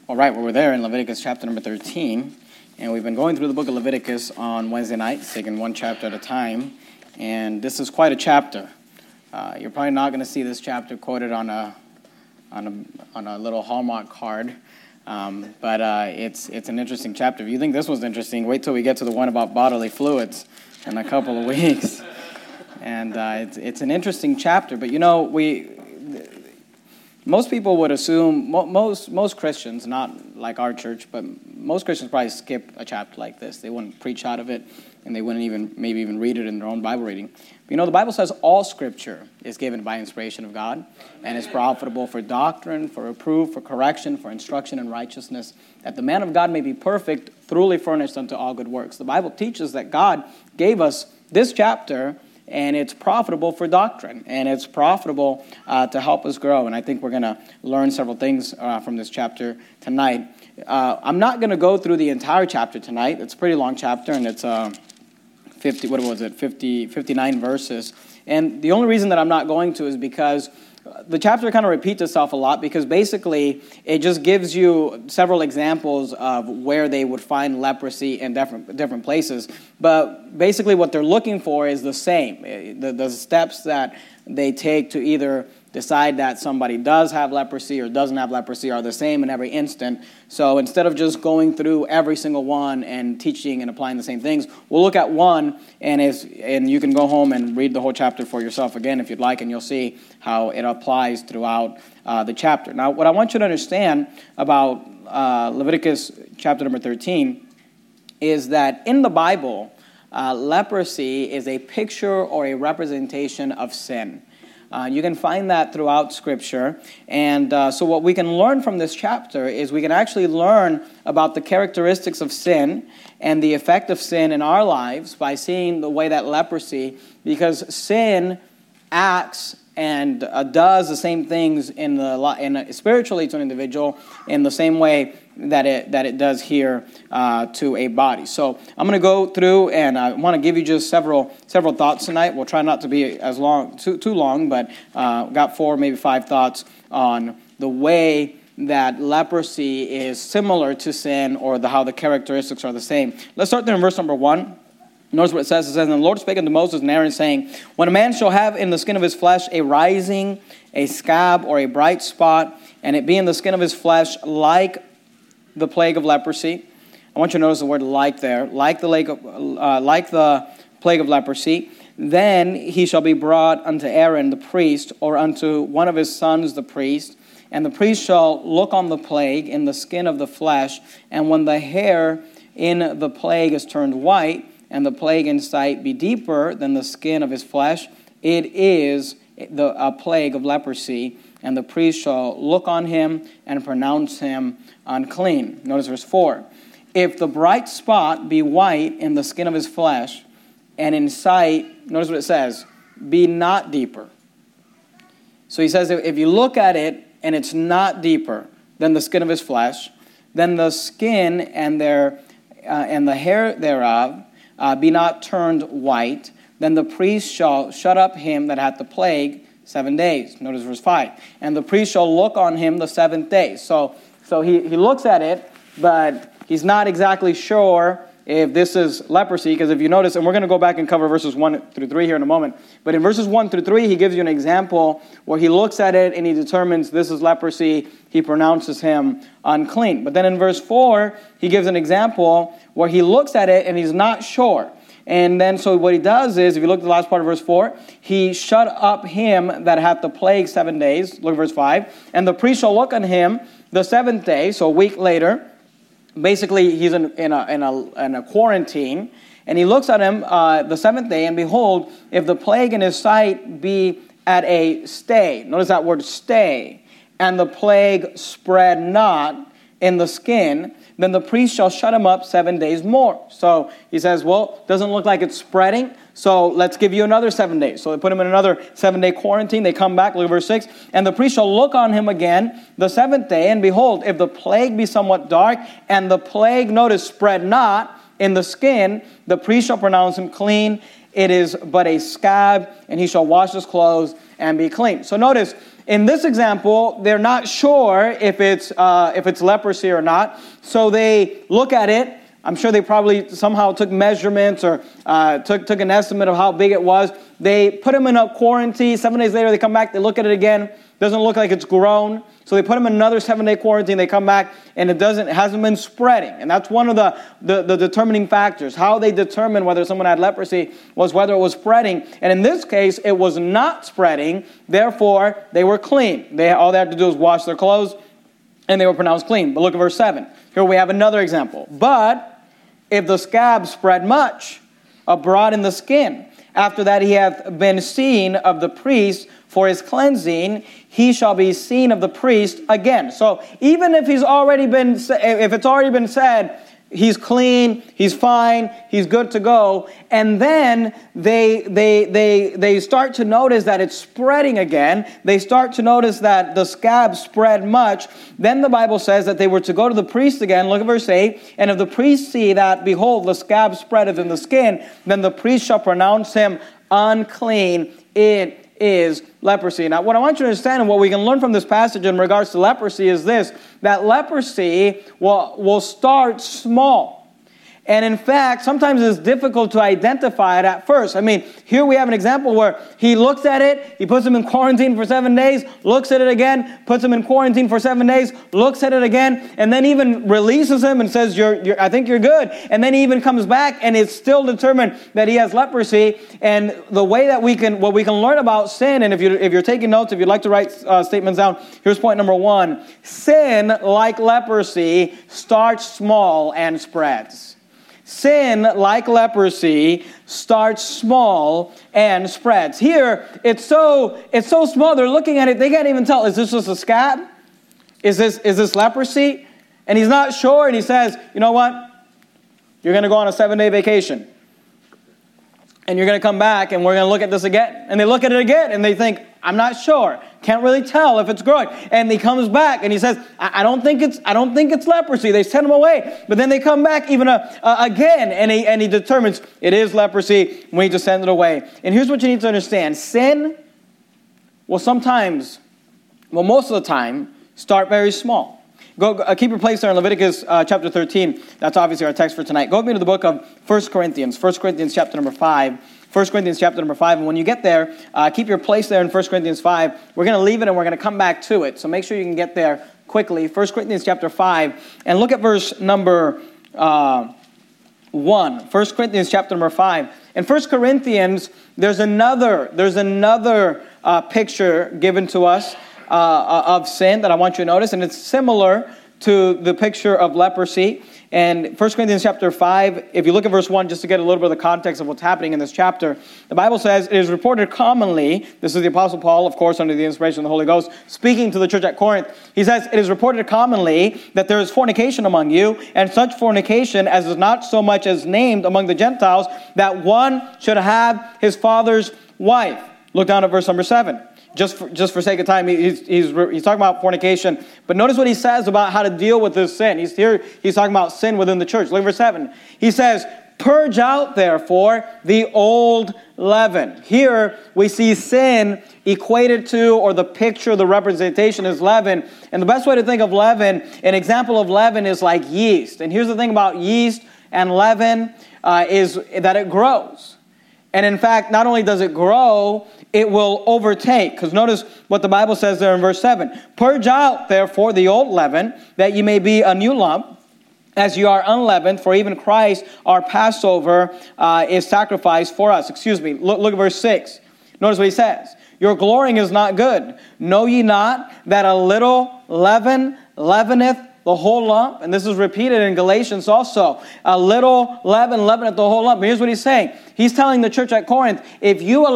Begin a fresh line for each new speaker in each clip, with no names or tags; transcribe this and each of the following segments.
All right, well, we're there in Leviticus chapter number 13, and we've been going through the book of Leviticus on Wednesday nights, taking one chapter at a time, and this is quite a chapter. You're probably not going to see this chapter quoted on a little Hallmark card, but it's an interesting chapter. If you think this was interesting, wait till we get to the one about bodily fluids in a couple of weeks. And it's an interesting chapter, but you know, most people would assume, most Christians, not like our church, but most Christians probably skip a chapter like this. They wouldn't preach out of it, and they wouldn't maybe even read it in their own Bible reading. But you know, the Bible says all Scripture is given by inspiration of God, and is profitable for doctrine, for reproof, for correction, for instruction in righteousness, that the man of God may be perfect, thoroughly furnished unto all good works. The Bible teaches that God gave us this chapter, and it's profitable for doctrine, and it's profitable to help us grow. And I think we're going to learn several things from this chapter tonight. I'm not going to go through the entire chapter tonight. It's a pretty long chapter, and it's 59 verses. And the only reason that I'm not going to is because the chapter kind of repeats itself a lot, because basically it just gives you several examples of where they would find leprosy in different places. But basically what they're looking for is the same. The steps that they take to either decide that somebody does have leprosy or doesn't have leprosy are the same in every instant. So instead of just going through every single one and teaching and applying the same things, we'll look at one, and you can go home and read the whole chapter for yourself again if you'd like, and you'll see how it applies throughout the chapter. Now, what I want you to understand about Leviticus chapter number 13 is that in the Bible, leprosy is a picture or a representation of sin. You can find that throughout Scripture. And so what we can learn from this chapter is we can actually learn about the characteristics of sin and the effect of sin in our lives by seeing the way that leprosy, because sin acts and does the same things spiritually to an individual in the same way that it does here to a body. So I'm going to go through, and I want to give you just several thoughts tonight. We'll try not to be as long, too long, but got 4, maybe 5 thoughts on the way that leprosy is similar to sin, or how the characteristics are the same. Let's start there in verse number 1. Notice what it says. It says, "And the Lord spake unto Moses and Aaron, saying, When a man shall have in the skin of his flesh a rising, a scab, or a bright spot, and it be in the skin of his flesh like the plague of leprosy." I want you to notice the word "like" there. Like the plague of leprosy. "Then he shall be brought unto Aaron the priest, or unto one of his sons the priest. And the priest shall look on the plague in the skin of the flesh. And when the hair in the plague is turned white, and the plague in sight be deeper than the skin of his flesh, it is a plague of leprosy. And the priest shall look on him and pronounce him unclean." Notice verse 4. "If the bright spot be white in the skin of his flesh, and in sight," notice what it says, "be not deeper." So he says if you look at it and it's not deeper than the skin of his flesh, then the skin and the hair thereof be not turned white, then the priest shall shut up him that hath the plague 7 days. Notice verse 5. "And the priest shall look on him the 7th day." So he looks at it, but he's not exactly sure if this is leprosy, because if you notice, and we're going to go back and cover verses 1 through 3 here in a moment, but in verses 1 through 3, he gives you an example where he looks at it and he determines this is leprosy. He pronounces him unclean. But then in verse 4, he gives an example where he looks at it and he's not sure. And then so what he does is, if you look at the last part of verse 4, he shut up him that hath the plague 7 days. Look at verse 5. "And the priest shall look on him the 7th day," so a week later. Basically, he's in a quarantine, and he looks at him the 7th day, and behold, if the plague in his sight be at a stay. Notice that word "stay." "And the plague spread not in the skin, then the priest shall shut him up 7 days more." So he says, well, doesn't look like it's spreading, so let's give you another 7 days. So they put him in another 7-day quarantine. They come back, look at verse 6. "And the priest shall look on him again the 7th day, and behold, if the plague be somewhat dark, and the plague," notice, "spread not in the skin, the priest shall pronounce him clean. It is but a scab, and he shall wash his clothes and be clean." So notice, in this example, they're not sure if it's leprosy or not. So they look at it. I'm sure they probably somehow took measurements or took an estimate of how big it was. They put him in a quarantine. 7 days later, they come back. They look at it again. Doesn't look like it's grown. So they put him in another 7-day quarantine. They come back, and it hasn't been spreading. And that's one of the determining factors. How they determine whether someone had leprosy was whether it was spreading. And in this case, it was not spreading. Therefore, they were clean. All they had to do was wash their clothes, and they were pronounced clean. But look at verse 7. Here we have another example. But if the scab spread much abroad in the skin, after that he hath been seen of the priest for his cleansing, he shall be seen of the priest again. So even if it's already been said, he's clean, he's fine, he's good to go, and then they start to notice that it's spreading again, they start to notice that the scab spread much, then the Bible says that they were to go to the priest again. Look at verse 8. And if the priest see that, behold, the scab spreadeth in the skin, then the priest shall pronounce him unclean. It is leprosy. Now, what I want you to understand and what we can learn from this passage in regards to leprosy is this, that leprosy will start small. And in fact, sometimes it's difficult to identify it at first. I mean, here we have an example where he looks at it, he puts him in quarantine for 7 days, looks at it again, puts him in quarantine for 7 days, looks at it again, and then even releases him and says, I think you're good. And then he even comes back and it's still determined that he has leprosy. And the way that what we can learn about sin, and if you're taking notes, if you'd like to write statements down, here's point number 1. Sin, like leprosy, starts small and spreads. Sin, like leprosy, starts small and spreads. Here, it's so small, they're looking at it, they can't even tell, is this just a scab? Is this leprosy? And he's not sure, and he says, you know what? You're going to go on a 7-day vacation. And you're going to come back, and we're going to look at this again. And they look at it again, and they think, I'm not sure. Can't really tell if it's growing. And he comes back, and he says, I don't think it's leprosy. They send him away. But then they come back even again, and he determines it is leprosy. We need to send it away. And here's what you need to understand. Sin will most of the time, start very small. Go keep your place there in Leviticus chapter 13. That's obviously our text for tonight. Go with me to the book of 1 Corinthians. 1 Corinthians chapter number 5. 1 Corinthians chapter number 5. And when you get there, keep your place there in 1 Corinthians 5. We're going to leave it and we're going to come back to it. So make sure you can get there quickly. 1 Corinthians chapter 5. And look at verse number 1. 1 Corinthians chapter number 5. In 1 Corinthians, there's another picture given to us of sin that I want you to notice, and it's similar to the picture of leprosy. And 1 Corinthians chapter 5, if you look at verse 1, just to get a little bit of the context of what's happening in this chapter, the Bible says, it is reported commonly, this is the Apostle Paul, of course, under the inspiration of the Holy Ghost, speaking to the church at Corinth. He says, it is reported commonly that there is fornication among you, and such fornication as is not so much as named among the Gentiles, that one should have his father's wife. Look down at verse number 7. Just for sake of time, he's talking about fornication. But notice what he says about how to deal with this sin. He's talking about sin within the church. Look at verse 7. He says, purge out, therefore, the old leaven. Here we see sin equated to, or the picture, the representation is leaven. And the best way to think of leaven, an example of leaven is like yeast. And here's the thing about yeast and leaven is that it grows. And in fact, not only does it grow, it will overtake. Because notice what the Bible says there in verse 7. Purge out, therefore, the old leaven, that ye may be a new lump, as you are unleavened, for even Christ, our Passover, is sacrificed for us. Look at verse 6. Notice what he says. Your glorying is not good. Know ye not that a little leaven leaveneth the whole lump? And this is repeated in Galatians also. A little leaven leaveneth the whole lump. But here's what he's saying. He's telling the church at Corinth, if you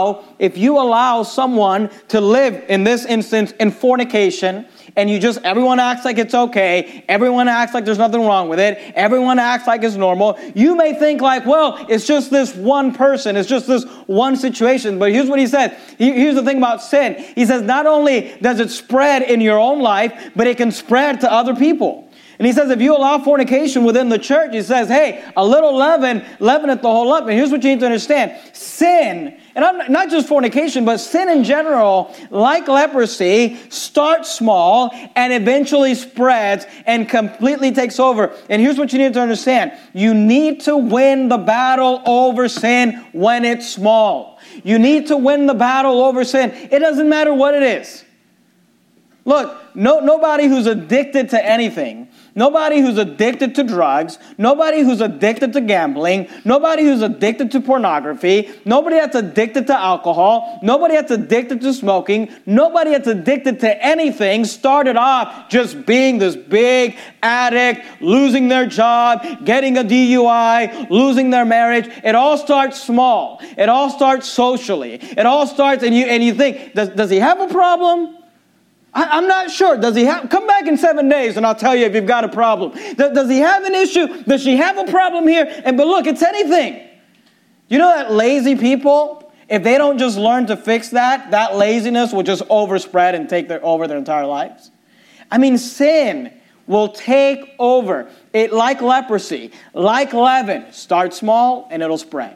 allow someone to live, in this instance, in fornication, and everyone acts like it's okay, everyone acts like there's nothing wrong with it, everyone acts like it's normal, you may think like, well, it's just this one person, it's just this one situation. But here's what he said. Here's the thing about sin. He says, not only does it spread in your own life, but it can spread to other people. And he says, if you allow fornication within the church, he says, hey, a little leaven leaveneth the whole lump. And here's what you need to understand. Sin And I'm not just fornication, but sin in general, like leprosy, starts small and eventually spreads and completely takes over. And here's what you need to understand. You need to win the battle over sin when it's small. You need to win the battle over sin. It doesn't matter what it is. Look, nobody who's addicted to anything, nobody who's addicted to drugs, nobody who's addicted to gambling, nobody who's addicted to pornography, nobody that's addicted to alcohol, nobody that's addicted to smoking, nobody that's addicted to anything started off just being this big addict, losing their job, getting a DUI, losing their marriage. It all starts small. It all starts socially. It all starts, and you think, does he have a problem? I'm not sure. Does he have? Come back in 7 days and I'll tell you if you've got a problem. Does he have an issue? Does she have a problem here? But look, it's anything. You know that lazy people, if they don't just learn to fix that laziness will just overspread and take over their entire lives. I mean, sin will take over. It, like leprosy, like leaven, start small and it'll spread.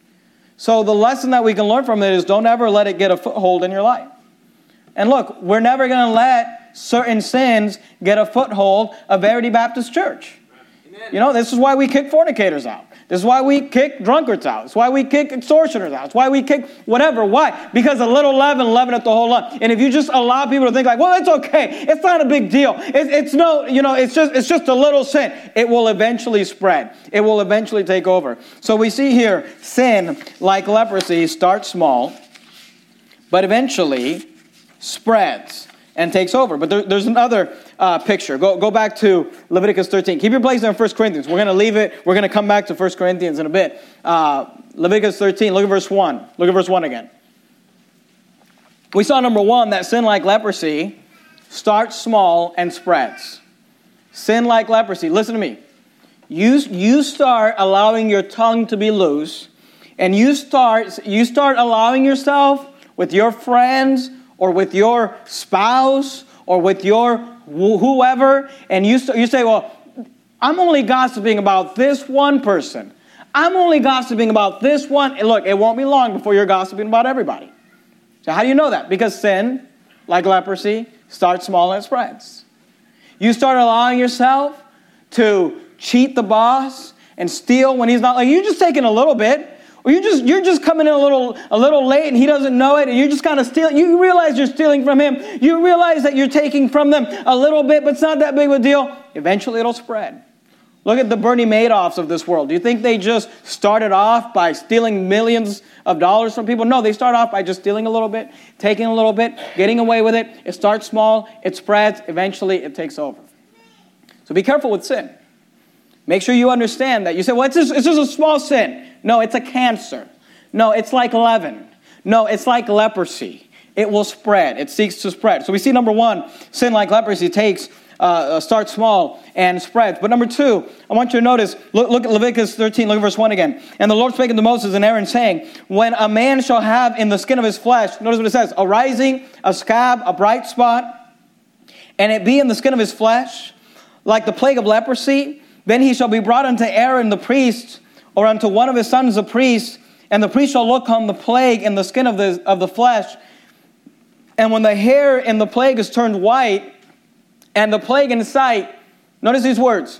So the lesson that we can learn from it is don't ever let it get a foothold in your life. And look, we're never going to let certain sins get a foothold of Verity Baptist Church. Amen. You know, this is why we kick fornicators out. This is why we kick drunkards out. It's why we kick extortioners out. It's why we kick whatever. Why? Because a little leaven at the whole lump. And if you just allow people to think like, well, it's okay. It's not a big deal. It's just a little sin. It will eventually spread. It will eventually take over. So we see here, sin, like leprosy, starts small, but eventually spreads and takes over. But there's another picture. Go back to Leviticus 13. Keep your place there in 1 Corinthians. We're going to leave it. We're going to come back to 1 Corinthians in a bit. Leviticus 13, look at verse 1. Look at verse 1 again. We saw, number 1, that sin like leprosy starts small and spreads. Sin like leprosy. Listen to me. You start allowing your tongue to be loose, and you start allowing yourself with your friends or with your spouse, or with your whoever, and you say, well, I'm only gossiping about this one person. I'm only gossiping about this one. And look, it won't be long before you're gossiping about everybody. So how do you know that? Because sin, like leprosy, starts small and spreads. You start allowing yourself to cheat the boss and steal when he's not, like, you're just taking a little bit. Or you're just coming in a little late and he doesn't know it, and you're just kind of stealing. You realize you're stealing from him. You realize that you're taking from them a little bit, but it's not that big of a deal. Eventually it'll spread. Look at the Bernie Madoffs of this world. Do you think they just started off by stealing millions of dollars from people? No, they start off by just stealing a little bit, taking a little bit, getting away with it. It starts small, it spreads, eventually it takes over. So be careful with sin. Make sure you understand that. You say, well, it's just a small sin. No, it's a cancer. No, it's like leaven. No, it's like leprosy. It will spread. It seeks to spread. So we see, number 1, sin like leprosy starts small and spreads. But number 2, I want you to notice, look at Leviticus 13, look at verse 1 again. And the Lord spake unto Moses and Aaron, saying, when a man shall have in the skin of his flesh, notice what it says, a rising, a scab, a bright spot, and it be in the skin of his flesh, like the plague of leprosy, then he shall be brought unto Aaron the priest, or unto one of his sons the priest, and the priest shall look on the plague in the skin of the flesh. And when the hair in the plague is turned white, and the plague in sight, notice these words,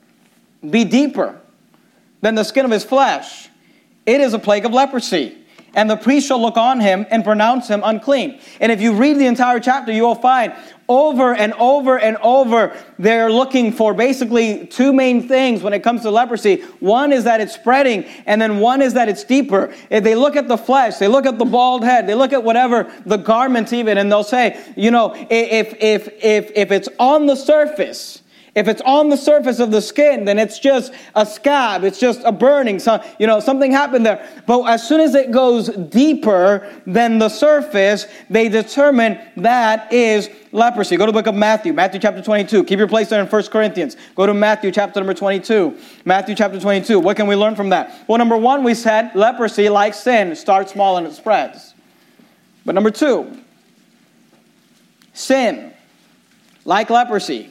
be deeper than the skin of his flesh, it is a plague of leprosy. And the priest shall look on him and pronounce him unclean. And if you read the entire chapter, you will find over and over and over, they're looking for basically 2 main things when it comes to leprosy. One is that it's spreading, and then one is that it's deeper. If they look at the flesh, they look at the bald head, they look at whatever, the garment even, and they'll say, you know, if it's on the surface, if it's on the surface of the skin, then it's just a scab. It's just a burning. So, something happened there. But as soon as it goes deeper than the surface, they determine that is leprosy. Go to the book of Matthew chapter 22. Keep your place there in 1 Corinthians. Go to Matthew chapter number 22. Matthew chapter 22. What can we learn from that? Well, number 1, we said leprosy, like sin, starts small and it spreads. But number 2, sin, like leprosy,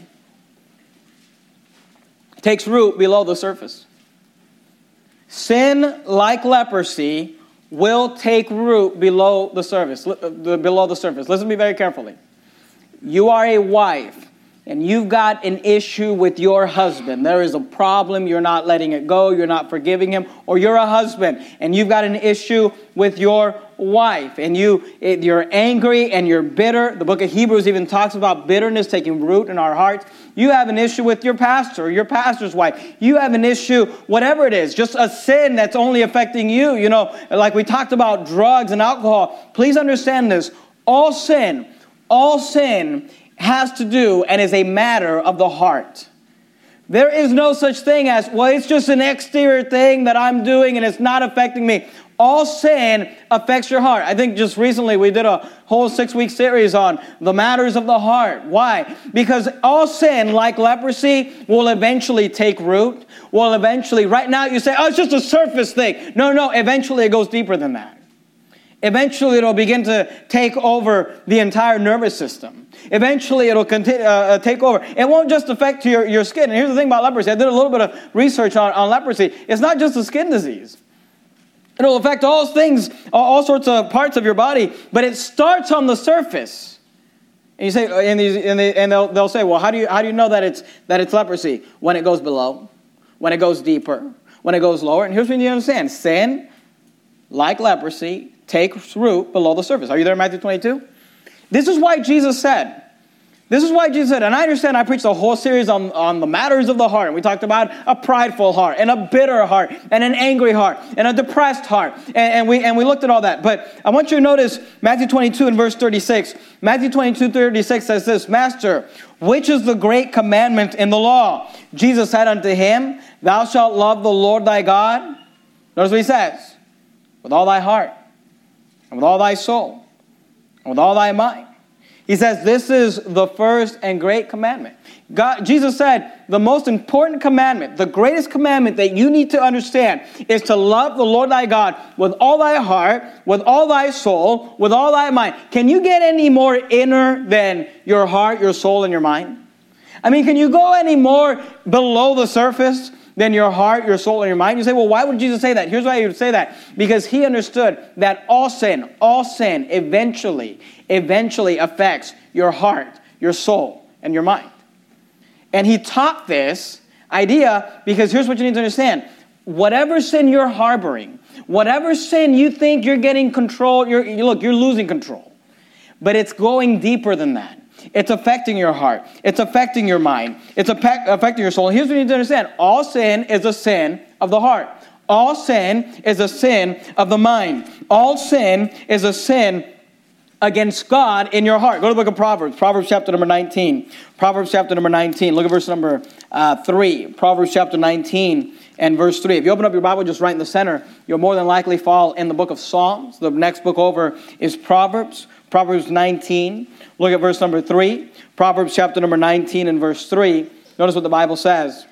takes root below the surface. Sin, like leprosy, will take root below the surface. Listen to me very carefully. You are a wife, and you've got an issue with your husband. There is a problem. You're not letting it go. You're not forgiving him. Or you're a husband, and you've got an issue with your wife, and you're angry and you're bitter. The book of Hebrews even talks about bitterness taking root in our hearts. You have an issue with your pastor or your pastor's wife. You have an issue, whatever it is, just a sin that's only affecting you. You know, like we talked about drugs and alcohol. Please understand this. All sin has to do and is a matter of the heart. There is no such thing as, well, it's just an exterior thing that I'm doing and it's not affecting me. All sin affects your heart. I think just recently we did a whole 6-week series on the matters of the heart. Why? Because all sin, like leprosy, will eventually take root. Right now you say, oh, it's just a surface thing. No, eventually it goes deeper than that. Eventually it'll begin to take over the entire nervous system. Eventually it'll take over. It won't just affect your skin. And here's the thing about leprosy. I did a little bit of research on leprosy. It's not just a skin disease. It'll affect all things, all sorts of parts of your body, but it starts on the surface. And you say, and they'll say, well, how do you know that it's leprosy? When it goes below, when it goes deeper, when it goes lower. And here's what you need to understand: sin, like leprosy, takes root below the surface. Are you there in Matthew 22? This is why Jesus said, and I understand I preached a whole series on the matters of the heart. And we talked about a prideful heart and a bitter heart and an angry heart and a depressed heart. And we looked at all that. But I want you to notice Matthew 22 and verse 36. Matthew 22:36 says this, Master, which is the great commandment in the law? Jesus said unto him, Thou shalt love the Lord thy God. Notice what he says. With all thy heart and with all thy soul and with all thy mind. He says this is the first and great commandment. Jesus said the most important commandment, the greatest commandment that you need to understand is to love the Lord thy God with all thy heart, with all thy soul, with all thy mind. Can you get any more inner than your heart, your soul, and your mind? I mean, can you go any more below the surface than your heart, your soul, and your mind? You say, well, why would Jesus say that? Here's why he would say that. Because he understood that all sin eventually affects your heart, your soul, and your mind. And he taught this idea because here's what you need to understand. Whatever sin you're harboring, whatever sin you think you're getting control, you're losing control. But it's going deeper than that. It's affecting your heart. It's affecting your mind. It's affecting your soul. And here's what you need to understand. All sin is a sin of the heart. All sin is a sin of the mind. All sin is a sin against God in your heart. Go to the book of Proverbs. Proverbs chapter number 19. Proverbs chapter number 19. Look at verse number 3. Proverbs chapter 19 and verse 3. If you open up your Bible just right in the center, you'll more than likely fall in the book of Psalms. The next book over is Proverbs. Proverbs 19. Look at verse number 3. Proverbs chapter number 19 and verse 3. Notice what the Bible says.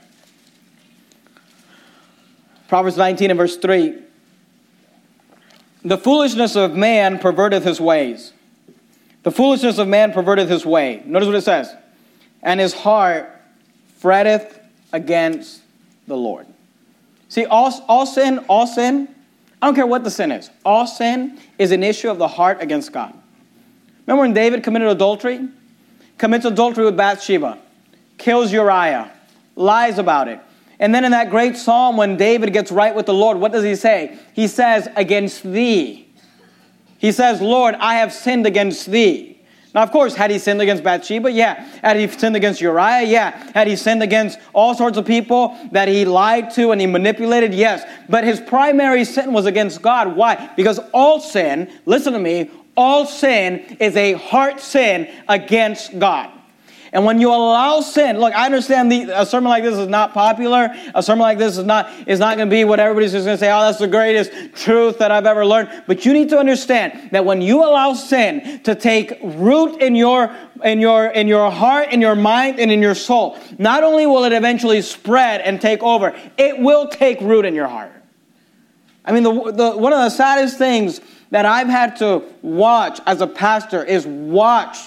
Proverbs 19 and verse 3. The foolishness of man perverteth his ways. The foolishness of man perverteth his way. Notice what it says. And his heart fretteth against the Lord. See, all sin, I don't care what the sin is. All sin is an issue of the heart against God. Remember when David committed adultery? Commits adultery with Bathsheba. Kills Uriah. Lies about it. And then in that great psalm, when David gets right with the Lord, what does he say? He says, against thee. He says, Lord, I have sinned against thee. Now, of course, had he sinned against Bathsheba? Yeah. Had he sinned against Uriah? Yeah. Had he sinned against all sorts of people that he lied to and he manipulated? Yes. But his primary sin was against God. Why? Because all sin, listen to me, all sin is a heart sin against God. And when you allow sin, look, I understand a sermon like this is not popular. A sermon like this is not going to be what everybody's just going to say, oh, that's the greatest truth that I've ever learned. But you need to understand that when you allow sin to take root in your heart, in your mind, and in your soul, not only will it eventually spread and take over, it will take root in your heart. I mean, one of the saddest things that I've had to watch as a pastor is watch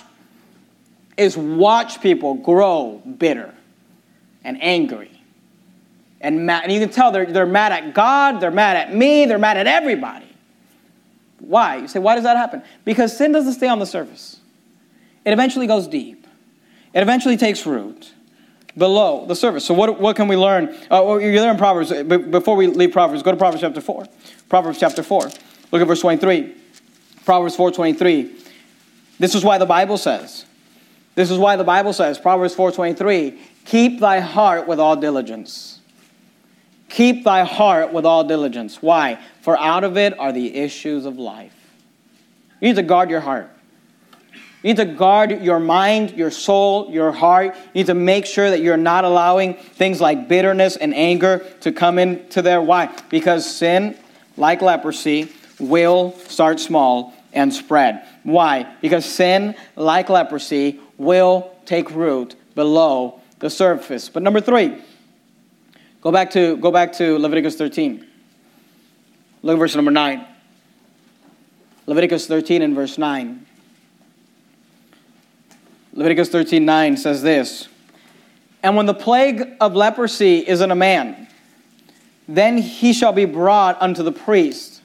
people grow bitter and angry and mad. And you can tell they're mad at God, they're mad at me, they're mad at everybody. Why? You say, why does that happen? Because sin doesn't stay on the surface. It eventually goes deep. It eventually takes root below the surface. So what can we learn? You're there in Proverbs. Before we leave Proverbs, go to Proverbs chapter 4. Proverbs chapter 4. Look at verse 23. Proverbs 4:23. This is why the Bible says. This is why the Bible says, Proverbs 4:23, keep thy heart with all diligence. Keep thy heart with all diligence. Why? For out of it are the issues of life. You need to guard your heart. You need to guard your mind, your soul, your heart. You need to make sure that you're not allowing things like bitterness and anger to come into there. Why? Because sin, like leprosy, will start small and spread. Why? Because sin, like leprosy, will take root below the surface. But number 3, go back to Leviticus 13. Look at verse number 9. Leviticus 13 and verse 9. Leviticus 13:9 says this, and when the plague of leprosy is in a man, then he shall be brought unto the priest.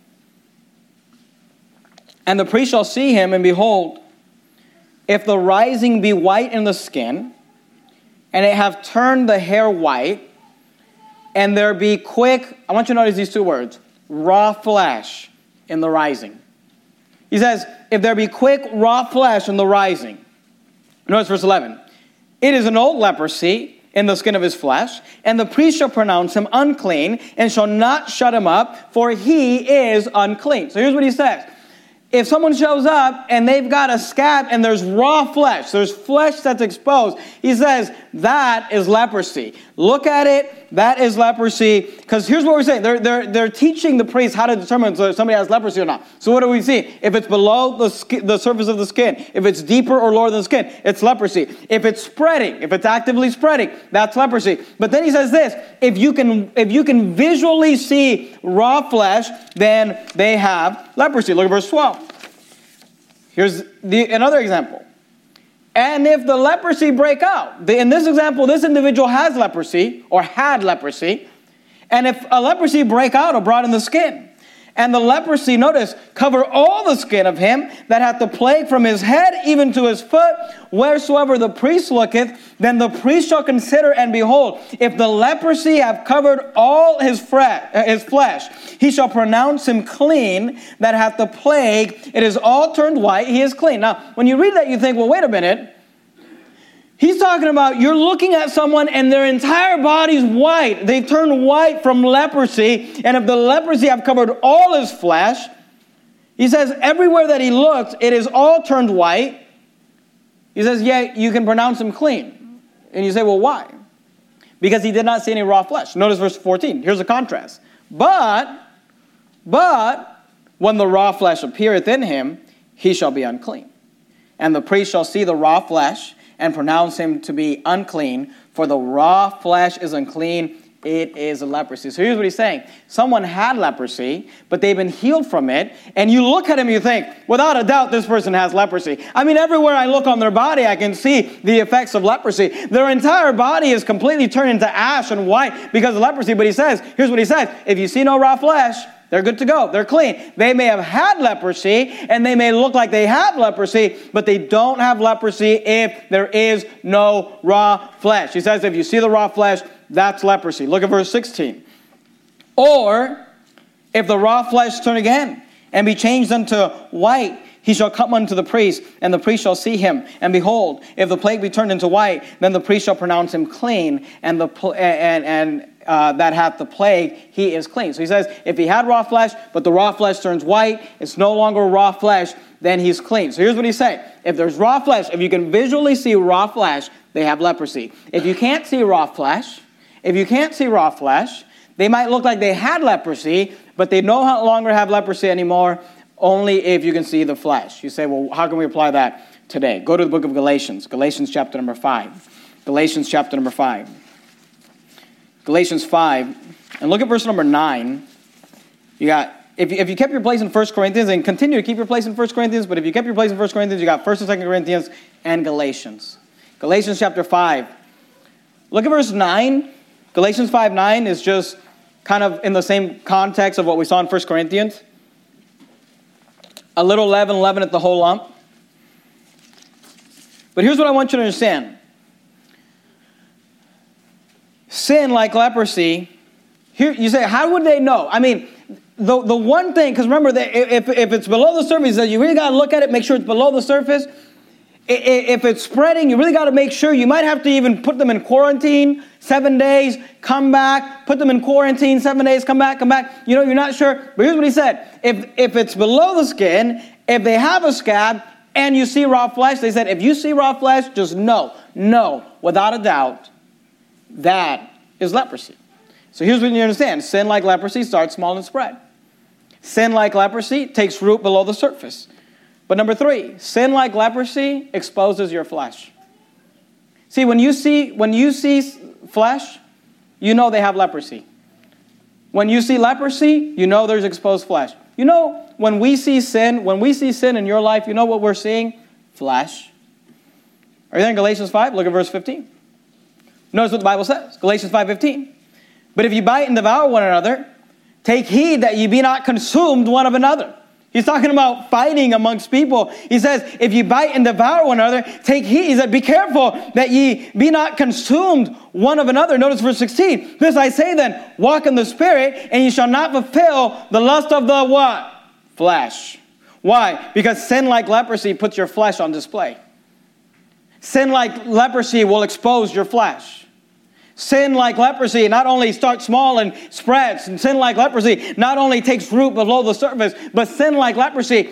And the priest shall see him, and behold, if the rising be white in the skin, and it have turned the hair white, and there be quick, I want you to notice these 2 words, raw flesh in the rising. He says, if there be quick raw flesh in the rising. Notice verse 11. It is an old leprosy in the skin of his flesh, and the priest shall pronounce him unclean, and shall not shut him up, for he is unclean. So here's what he says. If someone shows up and they've got a scab and there's raw flesh, there's flesh that's exposed, he says, that is leprosy. Look at it, that is leprosy. Because here's what we're saying. They're teaching the priest how to determine whether somebody has leprosy or not. So what do we see? If it's below the surface of the skin, if it's deeper or lower than the skin, it's leprosy. If it's spreading, if it's actively spreading, that's leprosy. But then he says this, if you can visually see raw flesh, then they have leprosy. Look at verse 12. Here's another example. And if the leprosy break out, in this example, this individual has leprosy or had leprosy. And if a leprosy break out abroad in the skin, and the leprosy, notice, cover all the skin of him that hath the plague from his head even to his foot, wheresoever the priest looketh, then the priest shall consider, and behold, if the leprosy have covered all his flesh, he shall pronounce him clean that hath the plague. It is all turned white, he is clean. Now, when you read that, you think, well, wait a minute. He's talking about you're looking at someone and their entire body's white. They've turned white from leprosy. And if the leprosy have covered all his flesh, he says everywhere that he looks, it is all turned white. He says, yeah, you can pronounce him clean. And you say, well, why? Because he did not see any raw flesh. Notice verse 14. Here's a contrast. But when the raw flesh appeareth in him, he shall be unclean. And the priest shall see the raw flesh, and pronounce him to be unclean, for the raw flesh is unclean, it is a leprosy. So here's what he's saying. Someone had leprosy, but they've been healed from it, and you look at him and you think, without a doubt, this person has leprosy. I mean, everywhere I look on their body, I can see the effects of leprosy. Their entire body is completely turned into ash and white because of leprosy, but he says, here's what he says, if you see no raw flesh, they're good to go. They're clean. They may have had leprosy, and they may look like they have leprosy, but they don't have leprosy if there is no raw flesh. He says if you see the raw flesh, that's leprosy. Look at verse 16. Or, if the raw flesh turn again, and be changed unto white, he shall come unto the priest, and the priest shall see him. And behold, if the plague be turned into white, then the priest shall pronounce him clean, and that hath the plague, he is clean. So he says, if he had raw flesh, but the raw flesh turns white, it's no longer raw flesh, then he's clean. So here's what he's saying. If there's raw flesh, if you can visually see raw flesh, they have leprosy. If you can't see raw flesh, they might look like they had leprosy, but they no longer have leprosy anymore, only if you can see the flesh. You say, well, how can we apply that today? Go to the book of Galatians. Galatians chapter number 5. Galatians chapter number 5. Galatians 5, and look at verse number 9. You got, if you kept your place in 1 Corinthians, and continue to keep your place in 1 Corinthians, but if you kept your place in 1 Corinthians, you got 1 and 2 Corinthians and Galatians. Galatians chapter 5. Look at verse 9. Galatians 5:9 is just kind of in the same context of what we saw in 1 Corinthians. A little leaven leaveneth the whole lump. But here's what I want you to understand. Sin, like leprosy, here you say, how would they know? I mean, the one thing, because remember, that if it's below the surface, you really got to look at it, make sure it's below the surface. If it's spreading, you really got to make sure. You might have to even put them in quarantine, 7 days, come back, put them in quarantine, 7 days, come back. You know, you're not sure. But here's what he said. If it's below the skin, if they have a scab, and you see raw flesh, they said, if you see raw flesh, just know, without a doubt, that is leprosy. So here's what you understand. Sin like leprosy starts small and spread. Sin like leprosy takes root below the surface. But number 3, sin like leprosy exposes your flesh. See, when you see flesh, you know they have leprosy. When you see leprosy, you know there's exposed flesh. You know, when we see sin in your life, you know what we're seeing? Flesh. Are you there in Galatians 5? Look at verse 15. Notice what the Bible says. Galatians 5:15. But if you bite and devour one another, take heed that ye be not consumed one of another. He's talking about fighting amongst people. He says, if you bite and devour one another, take heed. He said, be careful that ye be not consumed one of another. Notice verse 16. This I say then, walk in the Spirit, and ye shall not fulfill the lust of the what? Flesh. Why? Because sin like leprosy puts your flesh on display. Sin like leprosy will expose your flesh. Sin like leprosy not only starts small and spreads, and sin like leprosy not only takes root below the surface, but sin like leprosy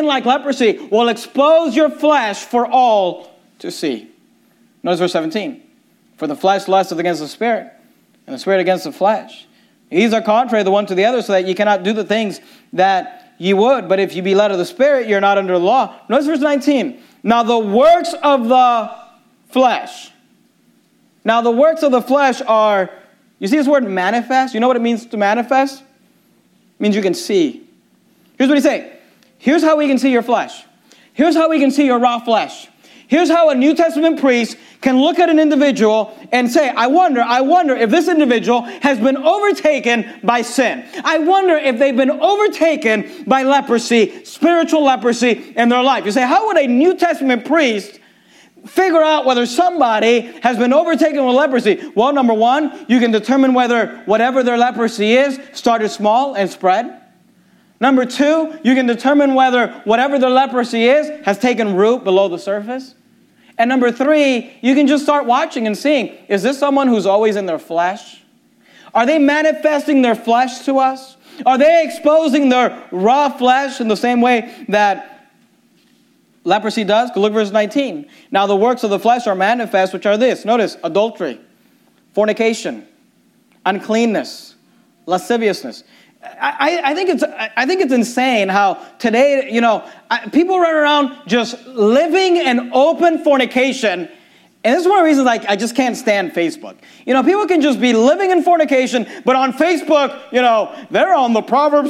will expose your flesh for all to see. Notice verse 17. For the flesh lusteth against the Spirit, and the Spirit against the flesh. These are contrary the one to the other, so that you cannot do the things that ye would. But if you be led of the Spirit, you're not under the law. Notice verse 19. Now the works of the flesh. Now, the works of the flesh are, you see this word manifest? You know what it means to manifest? It means you can see. Here's what he's saying. Here's how we can see your flesh. Here's how we can see your raw flesh. Here's how a New Testament priest can look at an individual and say, I wonder if this individual has been overtaken by sin. I wonder if they've been overtaken by leprosy, spiritual leprosy in their life. You say, how would a New Testament priest figure out whether somebody has been overtaken with leprosy? Well, number 1, you can determine whether whatever their leprosy is started small and spread. Number 2, you can determine whether whatever their leprosy is has taken root below the surface. And number 3, you can just start watching and seeing, is this someone who's always in their flesh? Are they manifesting their flesh to us? Are they exposing their raw flesh in the same way that leprosy does? Look at verse 19. Now the works of the flesh are manifest, which are this. Notice, adultery, fornication, uncleanness, lasciviousness. I think it's insane how today, people run around just living in open fornication. And this is one of the reasons I just can't stand Facebook. People can just be living in fornication, but on Facebook, they're on the Proverbs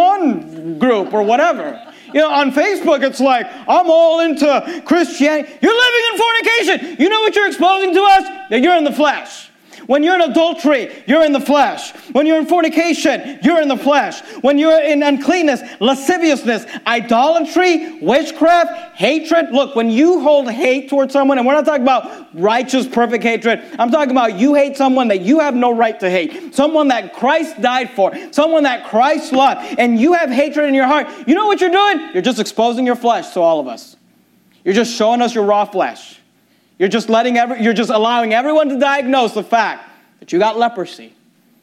31 group or whatever. On Facebook, it's like, I'm all into Christianity. You're living in fornication. You know what you're exposing to us? That you're in the flesh. When you're in adultery, you're in the flesh. When you're in fornication, you're in the flesh. When you're in uncleanness, lasciviousness, idolatry, witchcraft, hatred. Look, when you hold hate towards someone, and we're not talking about righteous, perfect hatred. I'm talking about you hate someone that you have no right to hate. Someone that Christ died for. Someone that Christ loved. And you have hatred in your heart. You know what you're doing? You're just exposing your flesh to all of us. You're just showing us your raw flesh. You're just allowing everyone to diagnose the fact that you got leprosy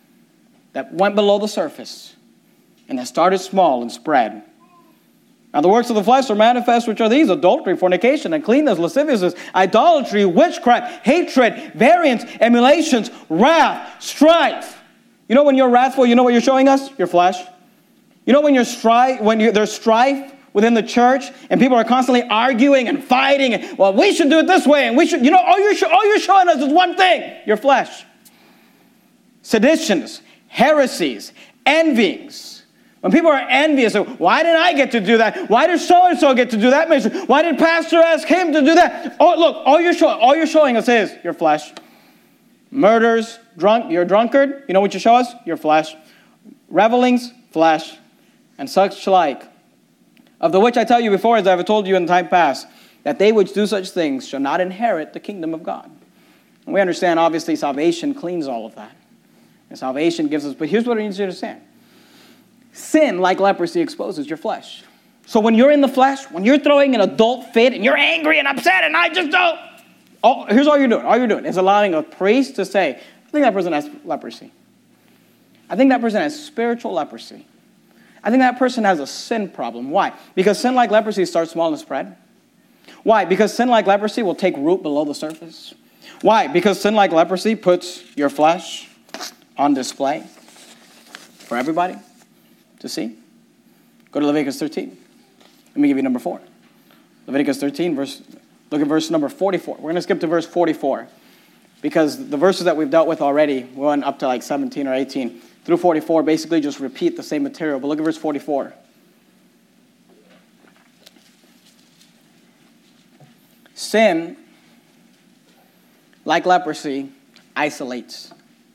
that went below the surface and that started small and spread. Now the works of the flesh are manifest, which are these: adultery, fornication, uncleanness, lasciviousness, idolatry, witchcraft, hatred, variance, emulations, wrath, strife. When you're wrathful, you know what you're showing us? Your flesh. When there's strife within the church, and people are constantly arguing and fighting, and, well, we should do it this way, and we should, all you're showing us is one thing: your flesh. Seditions, heresies, envyings. When people are envious, why didn't I get to do that? Why did so-and-so get to do that ministry? Why did pastor ask him to do that? Oh, look, all you're showing us is your flesh. Murders, you're a drunkard. You know what you show us? Your flesh. Revelings, flesh. And such like. Of the which I tell you before, as I have told you in time past, that they which do such things shall not inherit the kingdom of God. And we understand, obviously, salvation cleans all of that. And salvation gives us, but here's what I need you to understand. Sin, like leprosy, exposes your flesh. So when you're in the flesh, when you're throwing an adult fit and you're angry and upset and I just don't, here's all you're doing. All you're doing is allowing a priest to say, I think that person has leprosy. I think that person has spiritual leprosy. I think that person has a sin problem. Why? Because sin like leprosy starts small and spread. Why? Because sin like leprosy will take root below the surface. Why? Because sin like leprosy puts your flesh on display for everybody to see. Go to Leviticus 13. Let me give you number 4. Leviticus 13, look at verse number 44. We're going to skip to verse 44 because the verses that we've dealt with already, we went up to like 17 or 18, through 44 basically just repeat the same material. But look at verse 44. Sin, like leprosy, isolates.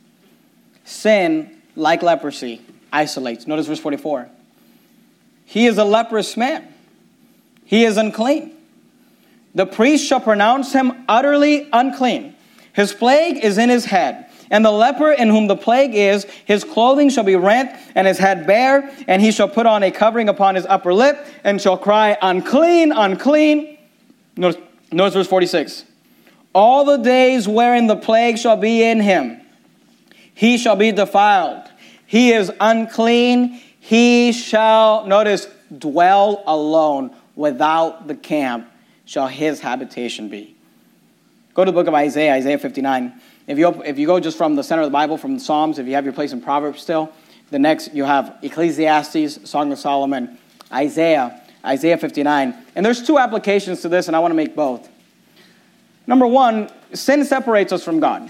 Sin, like leprosy, isolates. Notice verse 44. He is a leprous man. He is unclean. The priest shall pronounce him utterly unclean. His plague is in his head. And the leper in whom the plague is, his clothing shall be rent and his head bare, and he shall put on a covering upon his upper lip and shall cry, unclean, unclean. Notice verse 46. All the days wherein the plague shall be in him, he shall be defiled. He is unclean. He shall, notice, dwell alone. Without the camp shall his habitation be. Go to the book of Isaiah, Isaiah 59. If you go just from the center of the Bible, from the Psalms, if you have your place in Proverbs still, the next you have Ecclesiastes, Song of Solomon, Isaiah 59. And there's 2 applications to this, and I want to make both. Number 1, sin separates us from God.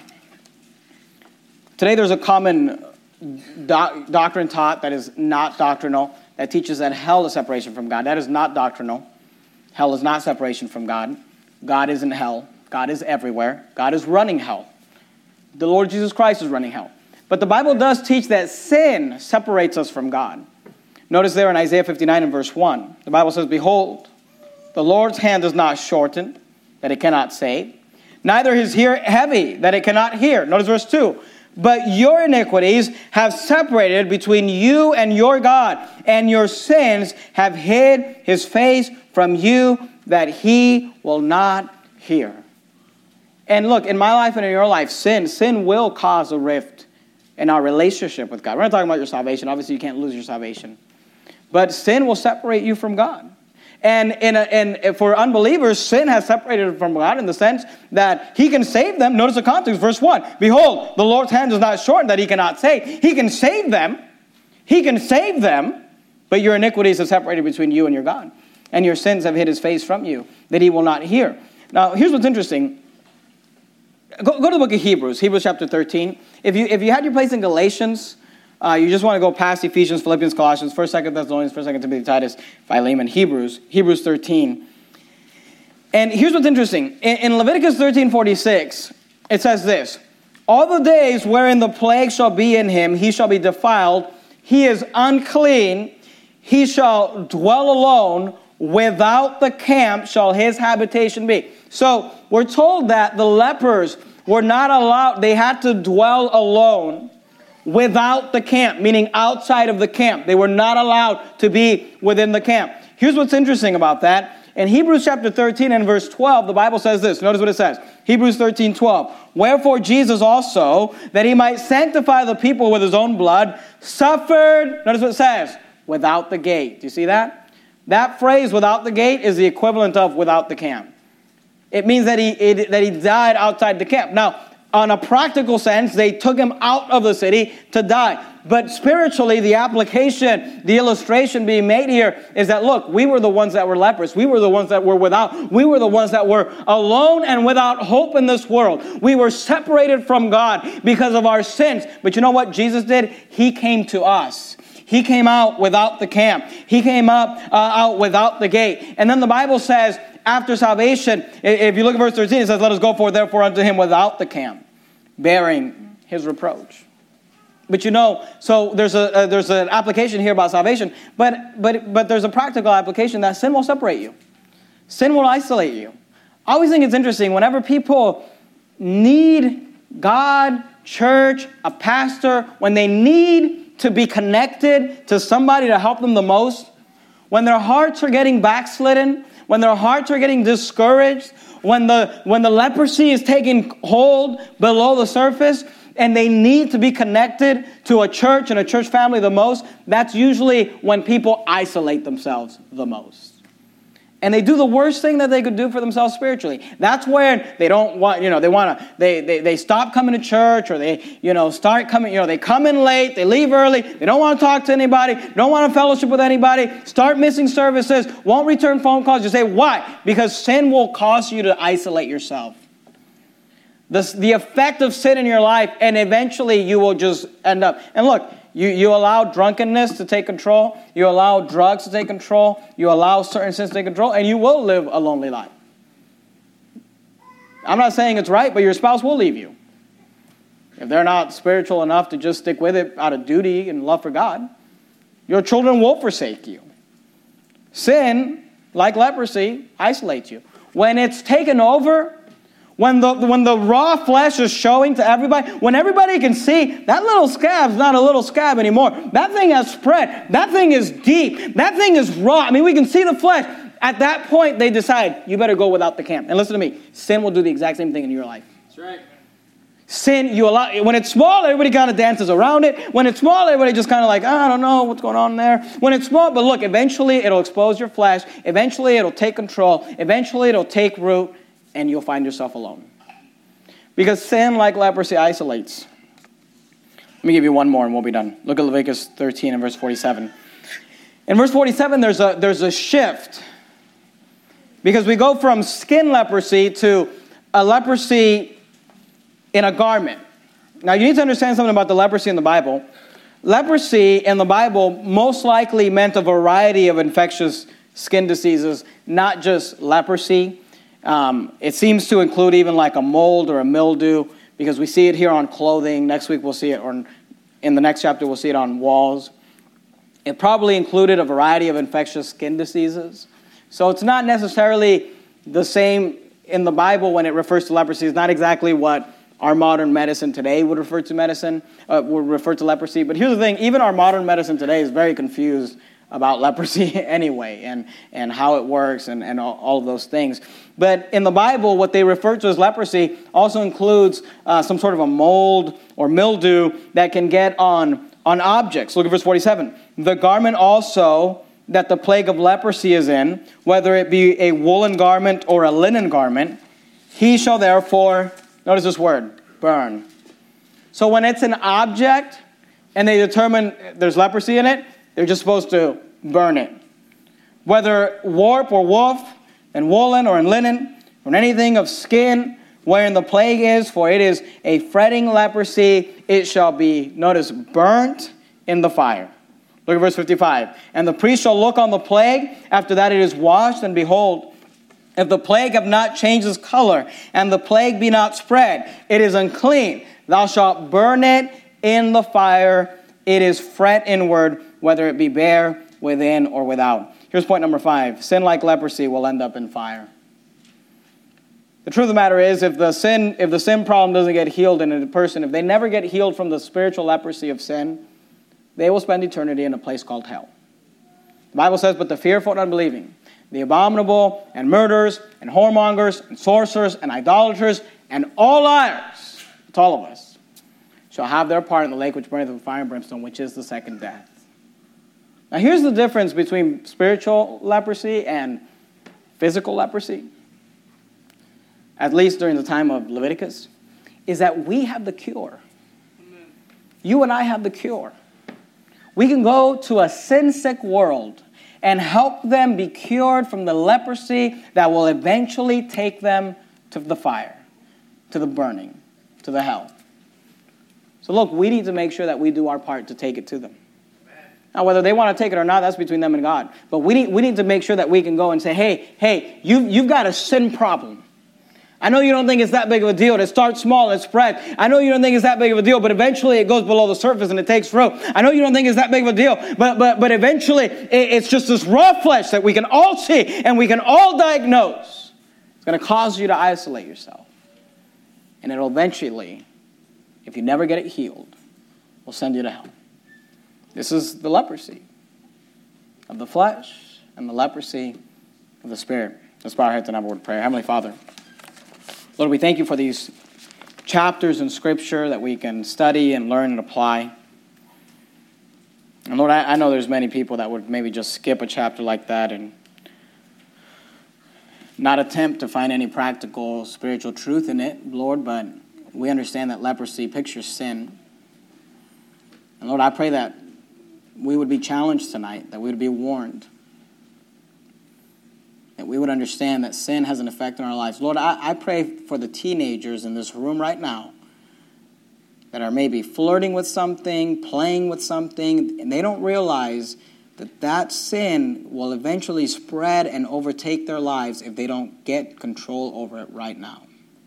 Today there's a common doctrine taught that is not doctrinal, that teaches that hell is separation from God. That is not doctrinal. Hell is not separation from God. God isn't hell. God is everywhere. God is running hell. The Lord Jesus Christ is running hell. But the Bible does teach that sin separates us from God. Notice there in Isaiah 59 and verse 1, the Bible says, behold, the Lord's hand is not shortened, that it cannot save, neither his ear heavy, that it cannot hear. Notice verse 2. But your iniquities have separated between you and your God, and your sins have hid his face from you, that he will not hear. And look, in my life and in your life, sin will cause a rift in our relationship with God. We're not talking about your salvation. Obviously, you can't lose your salvation. But sin will separate you from God. And for unbelievers, sin has separated from God in the sense that he can save them. Notice the context, verse 1. Behold, the Lord's hand is not shortened that he cannot save. He can save them. He can save them. But your iniquities have separated between you and your God. And your sins have hid his face from you, that he will not hear. Now, here's what's interesting. Go to the book of Hebrews, Hebrews chapter 13. If you had your place in Galatians, you just want to go past Ephesians, Philippians, Colossians, 1st, 2nd Thessalonians, 1st, 2nd Timothy, Titus, Philemon, Hebrews 13. And here's what's interesting. In Leviticus 13:46, it says this, all the days wherein the plague shall be in him, he shall be defiled. He is unclean. He shall dwell alone. Without the camp shall his habitation be. So we're told that the lepers were not allowed, they had to dwell alone without the camp, meaning outside of the camp. They were not allowed to be within the camp. Here's what's interesting about that. In Hebrews chapter 13 and verse 12, the Bible says this. Notice what it says. Hebrews 13:12. Wherefore Jesus also, that he might sanctify the people with his own blood, suffered, notice what it says, without the gate. Do you see that? That phrase, without the gate, is the equivalent of without the camp. It means that he died outside the camp. Now, on a practical sense, they took him out of the city to die. But spiritually, the application, the illustration being made here is that, look, we were the ones that were lepers. We were the ones that were without. We were the ones that were alone and without hope in this world. We were separated from God because of our sins. But you know what Jesus did? He came to us. He came out without the camp. He came out without the gate. And then the Bible says, after salvation, if you look at verse 13, it says, let us go forth therefore unto him without the camp, bearing his reproach. But so there's an application here about salvation, but there's a practical application that sin will separate you. Sin will isolate you. I always think it's interesting whenever people need God, church, a pastor, when they need to be connected to somebody to help them the most, when their hearts are getting backslidden, when their hearts are getting discouraged, when the leprosy is taking hold below the surface, and they need to be connected to a church and a church family the most, that's usually when people isolate themselves the most. And they do the worst thing that they could do for themselves spiritually. That's when they don't want, they stop coming to church, or they, start coming, they come in late, they leave early, they don't want to talk to anybody, don't want to fellowship with anybody, start missing services, won't return phone calls. You say, why? Because sin will cause you to isolate yourself. The effect of sin in your life, and eventually you will just end up. And look, you allow drunkenness to take control. You allow drugs to take control. You allow certain sins to take control, and you will live a lonely life. I'm not saying it's right, but your spouse will leave you. If they're not spiritual enough to just stick with it out of duty and love for God, your children will forsake you. Sin, like leprosy, isolates you. When it's taken over, when the raw flesh is showing to everybody, when everybody can see that little scab's not a little scab anymore. That thing has spread. That thing is deep. That thing is raw. I mean, we can see the flesh. At that point, they decide, you better go without the camp. And listen to me. Sin will do the exact same thing in your life. That's right. Sin, when it's small, everybody kind of dances around it. When it's small, everybody just kind of like, I don't know what's going on there. When it's small, but look, eventually it'll expose your flesh. Eventually it'll take control. Eventually it'll take root. And you'll find yourself alone. Because sin, like leprosy, isolates. Let me give you one more and we'll be done. Look at Leviticus 13 and verse 47. In verse 47, there's a shift. Because we go from skin leprosy to a leprosy in a garment. Now, you need to understand something about the leprosy in the Bible. Leprosy in the Bible most likely meant a variety of infectious skin diseases, not just leprosy. It seems to include even like a mold or a mildew, because we see it here on clothing. Next week we'll see it, or in the next chapter we'll see it on walls. It probably included a variety of infectious skin diseases. So it's not necessarily the same in the Bible when it refers to leprosy. It's not exactly what our modern medicine today would refer to leprosy. But here's the thing, even our modern medicine today is very confused about leprosy anyway, and how it works and all of those things. But in the Bible, what they refer to as leprosy also includes some sort of a mold or mildew that can get on objects. Look at verse 47. The garment also that the plague of leprosy is in, whether it be a woolen garment or a linen garment, he shall therefore, notice this word, burn. So when it's an object and they determine there's leprosy in it, they're just supposed to burn it. Whether warp or woof, and woolen or in linen, or in anything of skin, wherein the plague is, for it is a fretting leprosy, it shall be, notice, burnt in the fire. Look at verse 55. And the priest shall look on the plague, after that it is washed, and behold, if the plague have not changed its color, and the plague be not spread, it is unclean. Thou shalt burn it in the fire. It is fret inward, whether it be bare within or without. Here's point number 5. Sin like leprosy will end up in fire. The truth of the matter is, if the sin problem doesn't get healed in a person, if they never get healed from the spiritual leprosy of sin, they will spend eternity in a place called hell. The Bible says, but the fearful and unbelieving, the abominable and murderers and whoremongers and sorcerers and idolaters and all liars, it's all of us, shall have their part in the lake which burneth with fire and brimstone, which is the second death. Now here's the difference between spiritual leprosy and physical leprosy, at least during the time of Leviticus, is that we have the cure. Amen. You and I have the cure. We can go to a sin-sick world and help them be cured from the leprosy that will eventually take them to the fire, to the burning, to the hell. So look, we need to make sure that we do our part to take it to them. Now, whether they want to take it or not, that's between them and God. But we need to make sure that we can go and say, hey, you've got a sin problem. I know you don't think it's that big of a deal to start small and spread. I know you don't think it's that big of a deal, but eventually it goes below the surface and it takes root. I know you don't think it's that big of a deal, but eventually it's just this raw flesh that we can all see and we can all diagnose. It's going to cause you to isolate yourself. And it'll eventually, if you never get it healed, will send you to hell. This is the leprosy of the flesh and the leprosy of the spirit. Let's bow our heads and have a word of prayer. Heavenly Father, Lord, we thank you for these chapters in Scripture that we can study and learn and apply. And Lord, I know there's many people that would maybe just skip a chapter like that and not attempt to find any practical spiritual truth in it, Lord, but we understand that leprosy pictures sin. And Lord, I pray that we would be challenged tonight, that we would be warned, that we would understand that sin has an effect on our lives. Lord, I pray for the teenagers in this room right now that are maybe flirting with something, playing with something, and they don't realize that that sin will eventually spread and overtake their lives if they don't get control over it right now.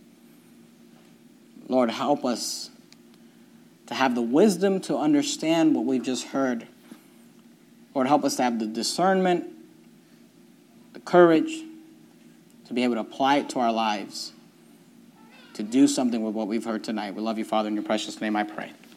Lord, help us to have the wisdom to understand what we've just heard. Lord, help us to have the discernment, the courage to be able to apply it to our lives, to do something with what we've heard tonight. We love you, Father, in your precious name I pray.